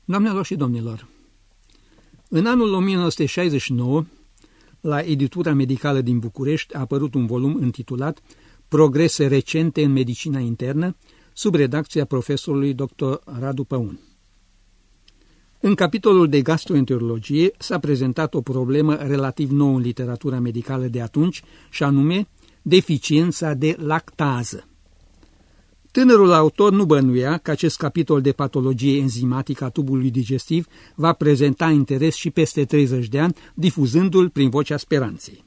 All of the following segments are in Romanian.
Doamnelor și domnilor, în anul 1969, la Editura Medicală din București a apărut un volum intitulat Progrese recente în medicina internă, sub redacția profesorului dr. Radu Păun. În capitolul de gastroenterologie s-a prezentat o problemă relativ nouă în literatura medicală de atunci, și anume deficiența de lactază. Tânărul autor nu bănuia că acest capitol de patologie enzimatică a tubului digestiv va prezenta interes și peste 30 de ani, difuzându-l prin vocea speranței.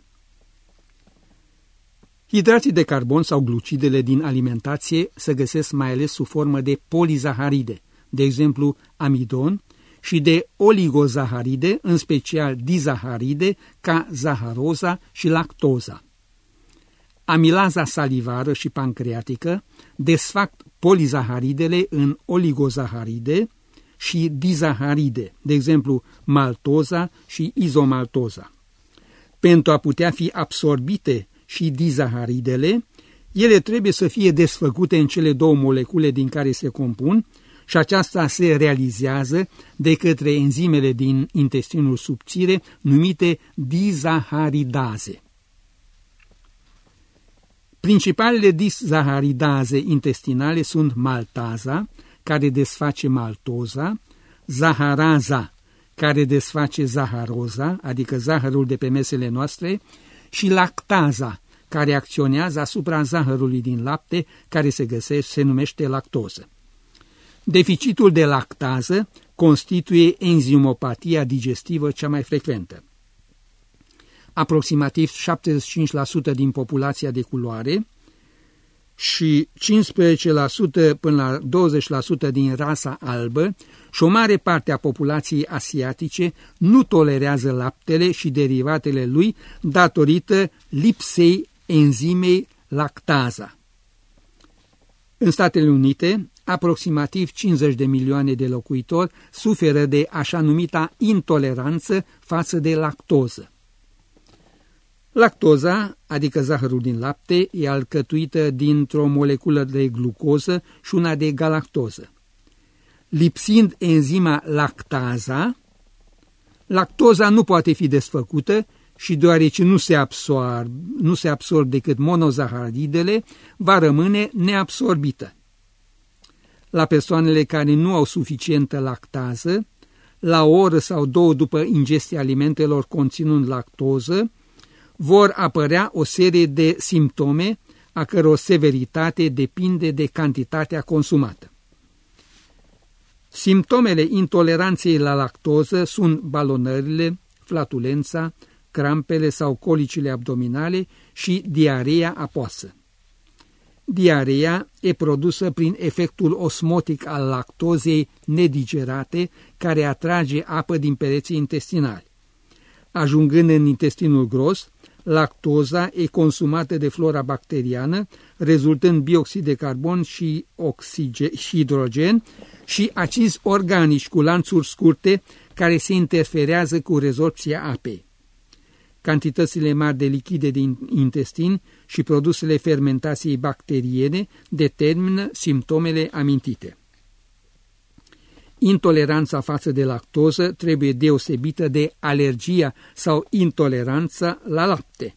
Hidrații de carbon sau glucidele din alimentație se găsesc mai ales sub formă de polizaharide, de exemplu amidon, și de oligozaharide, în special dizaharide, ca zaharoza și lactoza. Amilaza salivară și pancreatică desfac polizaharidele în oligozaharide și dizaharide, de exemplu maltoza și izomaltoza. Pentru a putea fi absorbite și dizaharidele, ele trebuie să fie desfăcute în cele două molecule din care se compun și aceasta se realizează de către enzimele din intestinul subțire numite dizaharidaze. Principalele dizaharidaze intestinale sunt maltaza, care desface maltoza, zaharaza, care desface zaharoza, adică zahărul de pe mesele noastre, și lactaza, care acționează asupra zahărului din lapte, care se numește lactoză. Deficitul de lactază constituie enzimopatia digestivă cea mai frecventă. Aproximativ 75% din populația de culoare și 15% până la 20% din rasa albă și o mare parte a populației asiatice nu tolerează laptele și derivatele lui datorită lipsei enzimei lactaza. În Statele Unite, aproximativ 50 de milioane de locuitori suferă de așa numita intoleranță față de lactoză. Lactoza, adică zahărul din lapte, e alcătuită dintr-o moleculă de glucoză și una de galactoză. Lipsind enzima lactaza, lactoza nu poate fi desfăcută și deoarece nu se absorb decât monozaharidele, va rămâne neabsorbită. La persoanele care nu au suficientă lactază, la o oră sau două după ingestia alimentelor conținând lactoză, vor apărea o serie de simptome a căror severitate depinde de cantitatea consumată. Simptomele intoleranței la lactoză sunt balonările, flatulența, crampele sau colicile abdominale și diareea apoasă. Diareea e produsă prin efectul osmotic al lactozei nedigerate, care atrage apă din pereții intestinali. Ajungând în intestinul gros, lactoza e consumată de flora bacteriană, rezultând bioxid de carbon și hidrogen și acizi organici cu lanțuri scurte care se interferează cu rezorpția apei. Cantitățile mari de lichide din intestin și produsele fermentației bacteriene determină simptomele amintite. Intoleranța față de lactoză trebuie deosebită de alergia sau intoleranța la lapte.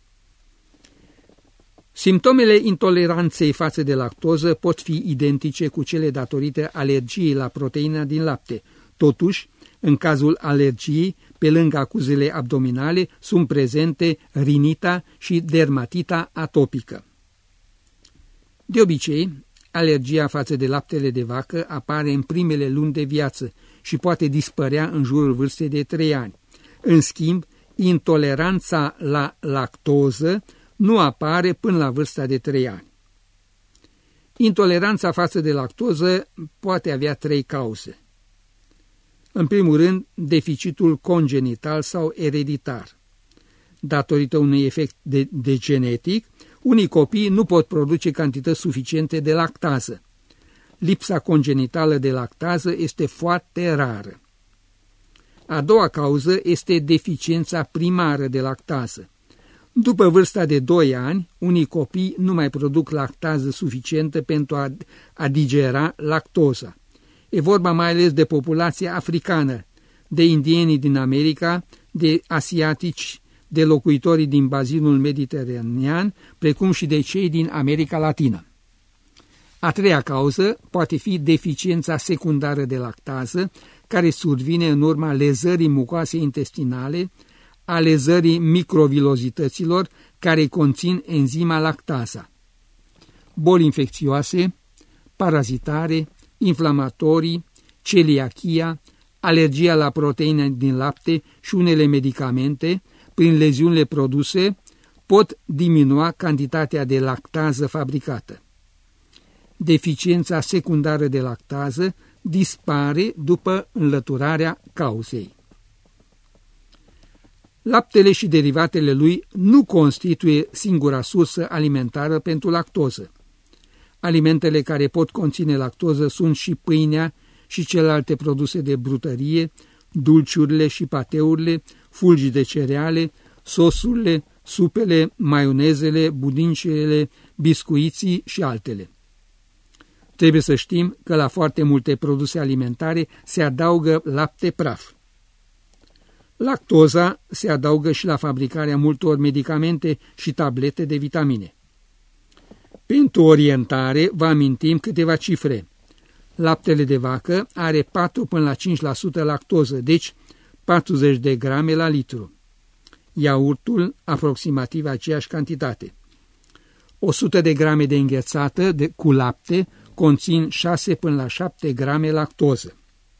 Simptomele intoleranței față de lactoză pot fi identice cu cele datorită alergiei la proteina din lapte. Totuși, în cazul alergiei, pe lângă acuzele abdominale, sunt prezente rinita și dermatita atopică. De obicei, alergia față de laptele de vacă apare în primele luni de viață și poate dispărea în jurul vârstei de 3 ani. În schimb, intoleranța la lactoză nu apare până la vârsta de 3 ani. Intoleranța față de lactoză poate avea 3 cauze. În primul rând, deficitul congenital sau ereditar. Datorită unui efect de genetic, unii copii nu pot produce cantități suficiente de lactază. Lipsa congenitală de lactază este foarte rară. A doua cauză este deficiența primară de lactază. După vârsta de 2 ani, unii copii nu mai produc lactază suficientă pentru a digera lactoza. E vorba mai ales de populația africană, de indienii din America, de asiatici, de locuitorii din bazinul mediteranean, precum și de cei din America Latină. A treia cauză poate fi deficiența secundară de lactază, care survine în urma lezării mucoasei intestinale, a lezării microvilozităților care conțin enzima lactaza. Boli infecțioase, parazitare, inflamatorii, celiachia, alergia la proteine din lapte și unele medicamente, prin leziunile produse, pot diminua cantitatea de lactază fabricată. Deficiența secundară de lactază dispare după înlăturarea cauzei. Laptele și derivatele lui nu constituie singura sursă alimentară pentru lactoză. Alimentele care pot conține lactoză sunt și pâinea și celelalte produse de brutărie, dulciurile și pateurile, fulgii de cereale, sosurile, supele, maionezele, budincele, biscuiții și altele. Trebuie să știm că la foarte multe produse alimentare se adaugă lapte praf. Lactoza se adaugă și la fabricarea multor medicamente și tablete de vitamine. Pentru orientare vă amintim câteva cifre. Laptele de vacă are 4 până la 5% lactoză, deci 40 de grame la litru. Iaurtul aproximativ aceeași cantitate. 100 de grame de înghețată cu lapte conțin 6 până la 7 grame lactoză.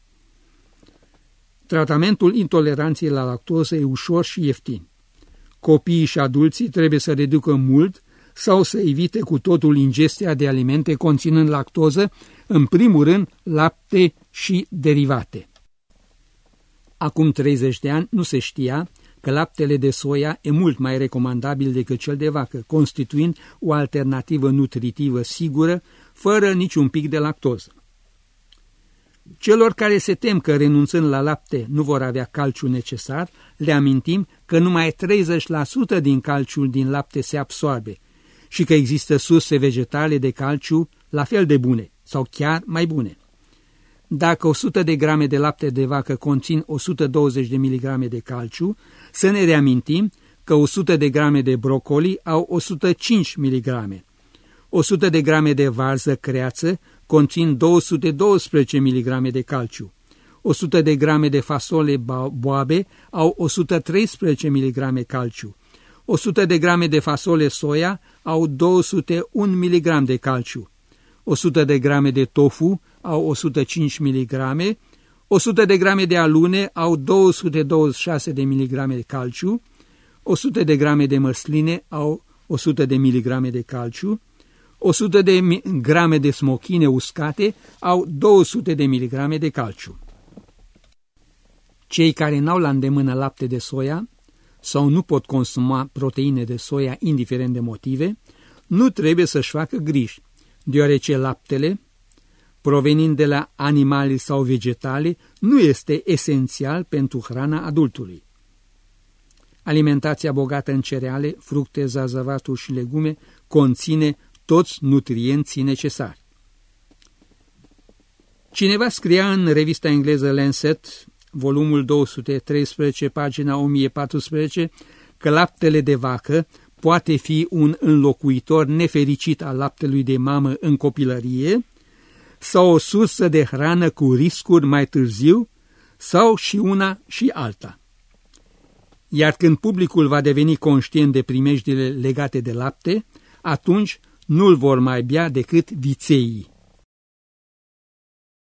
Tratamentul intoleranței la lactoză e ușor și ieftin. Copiii și adulții trebuie să reducă mult sau să evite cu totul ingestia de alimente conținând lactoză, în primul rând lapte și derivate. Acum 30 de ani nu se știa că laptele de soia e mult mai recomandabil decât cel de vacă, constituind o alternativă nutritivă sigură, fără niciun pic de lactoză. Celor care se tem că renunțând la lapte nu vor avea calciu necesar, le amintim că numai 30% din calciul din lapte se absorbe și că există surse vegetale de calciu la fel de bune sau chiar mai bune. Dacă 100 de grame de lapte de vacă conțin 120 de miligrame de calciu, să ne reamintim că 100 de grame de brocoli au 105 miligrame. 100 de grame de varză creață conțin 212 mg de calciu. 100 de grame de fasole boabe au 113 mg calciu. 100 de grame de fasole soia au 201 mg de calciu. 100 de grame de tofu au 105 mg. 100 de grame de alune au 226 de mg de calciu. 100 de grame de măsline au 100 de mg de calciu. 100 de grame de smochine uscate au 200 de miligrame de calciu. Cei care n-au la îndemână lapte de soia sau nu pot consuma proteine de soia indiferent de motive, nu trebuie să-și facă griji, deoarece laptele, provenind de la animale sau vegetale, nu este esențial pentru hrana adultului. Alimentația bogată în cereale, fructe, zahăraturi și legume conține toți nutrienții necesari. Cineva scria în revista engleză Lancet, volumul 213, pagina 1014, că laptele de vacă poate fi un înlocuitor nefericit al laptelui de mamă în copilărie sau o sursă de hrană cu riscuri mai târziu sau și una și alta. Iar când publicul va deveni conștient de primejdile legate de lapte, atunci nu-l vor mai bea decât vițeii.